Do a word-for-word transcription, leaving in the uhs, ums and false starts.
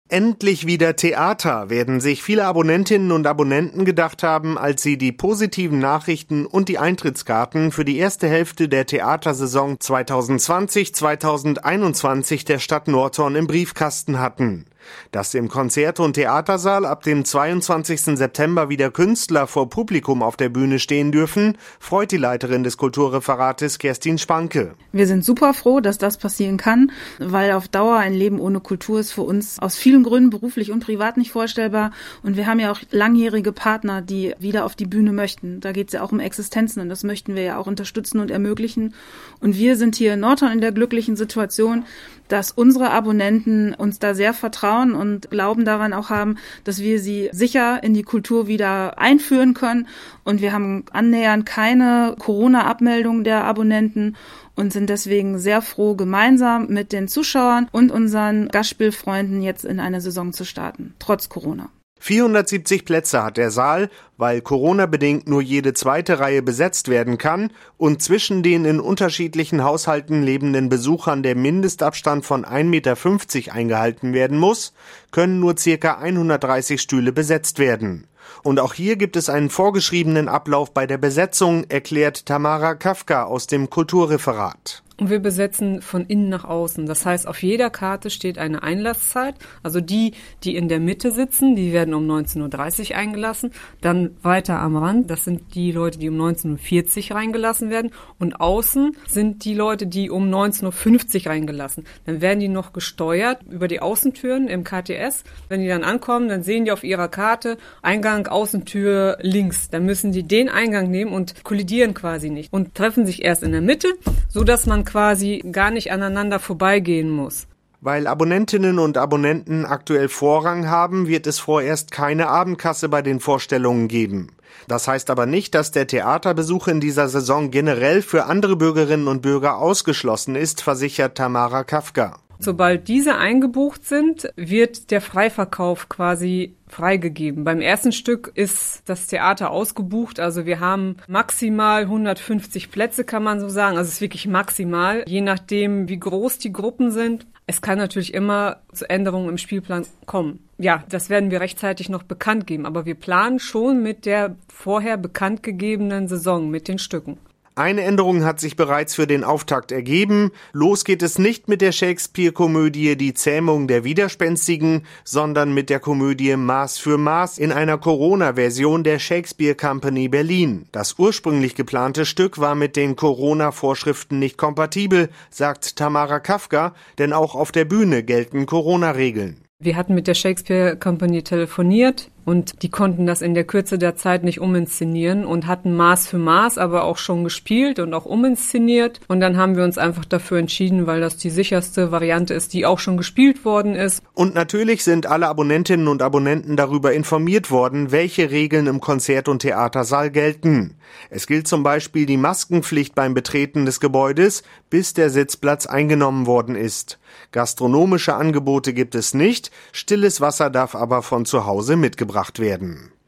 Endlich wieder Theater, werden sich viele Abonnentinnen und Abonnenten gedacht haben, als sie die positiven Nachrichten und die Eintrittskarten für die erste Hälfte der Theatersaison zwanzig zwanzig zwanzig einundzwanzig der Stadt Nordhorn im Briefkasten hatten. Dass im Konzert- und Theatersaal ab dem zweiundzwanzigsten September wieder Künstler vor Publikum auf der Bühne stehen dürfen, freut die Leiterin des Kulturreferates Kerstin Spanke. Wir sind super froh, dass das passieren kann, weil auf Dauer ein Leben ohne Kultur ist für uns aus vielen Gründen beruflich und privat nicht vorstellbar. Und wir haben ja auch langjährige Partner, die wieder auf die Bühne möchten. Da geht es ja auch um Existenzen und das möchten wir ja auch unterstützen und ermöglichen. Und wir sind hier in Nordhorn in der glücklichen Situation, dass unsere Abonnenten uns da sehr vertrauen und Glauben daran auch haben, dass wir sie sicher in die Kultur wieder einführen können. Und wir haben annähernd keine Corona-Abmeldung der Abonnenten und sind deswegen sehr froh, gemeinsam mit den Zuschauern und unseren Gastspielfreunden jetzt in eine Saison zu starten, trotz Corona. vierhundertsiebzig Plätze hat der Saal, weil Corona-bedingt nur jede zweite Reihe besetzt werden kann und zwischen den in unterschiedlichen Haushalten lebenden Besuchern der Mindestabstand von ein Meter fünfzig eingehalten werden muss, können nur circa hundertdreißig Stühle besetzt werden. Und auch hier gibt es einen vorgeschriebenen Ablauf bei der Besetzung, erklärt Tamara Kafka aus dem Kulturreferat. Und wir besetzen von innen nach außen. Das heißt, auf jeder Karte steht eine Einlasszeit. Also die, die in der Mitte sitzen, die werden um neunzehn Uhr dreißig eingelassen. Dann weiter am Rand, das sind die Leute, die um neunzehn Uhr vierzig reingelassen werden. Und außen sind die Leute, die um neunzehn Uhr fünfzig reingelassen. Dann werden die noch gesteuert über die Außentüren im K T S. Wenn die dann ankommen, dann sehen die auf ihrer Karte Eingang, Außentür links. Dann müssen die den Eingang nehmen und kollidieren quasi nicht. Und treffen sich erst in der Mitte, sodass man quasi gar nicht aneinander vorbeigehen muss. Weil Abonnentinnen und Abonnenten aktuell Vorrang haben, wird es vorerst keine Abendkasse bei den Vorstellungen geben. Das heißt aber nicht, dass der Theaterbesuch in dieser Saison generell für andere Bürgerinnen und Bürger ausgeschlossen ist, versichert Tamara Kafka. Sobald diese eingebucht sind, wird der Freiverkauf quasi freigegeben. Beim ersten Stück ist das Theater ausgebucht, also wir haben maximal hundertfünfzig Plätze, kann man so sagen. Also es ist wirklich maximal, je nachdem, wie groß die Gruppen sind. Es kann natürlich immer zu Änderungen im Spielplan kommen. Ja, das werden wir rechtzeitig noch bekannt geben, aber wir planen schon mit der vorher bekannt gegebenen Saison, mit den Stücken. Eine Änderung hat sich bereits für den Auftakt ergeben. Los geht es nicht mit der Shakespeare-Komödie Die Zähmung der Widerspenstigen, sondern mit der Komödie Maß für Maß in einer Corona-Version der Shakespeare Company Berlin. Das ursprünglich geplante Stück war mit den Corona-Vorschriften nicht kompatibel, sagt Tamara Kafka, denn auch auf der Bühne gelten Corona-Regeln. Wir hatten mit der Shakespeare Company telefoniert und die konnten das in der Kürze der Zeit nicht uminszenieren und hatten Maß für Maß aber auch schon gespielt und auch uminszeniert. Und dann haben wir uns einfach dafür entschieden, weil das die sicherste Variante ist, die auch schon gespielt worden ist. Und natürlich sind alle Abonnentinnen und Abonnenten darüber informiert worden, welche Regeln im Konzert- und Theatersaal gelten. Es gilt zum Beispiel die Maskenpflicht beim Betreten des Gebäudes, bis der Sitzplatz eingenommen worden ist. Gastronomische Angebote gibt es nicht, stilles Wasser darf aber von zu Hause mitgebracht werden.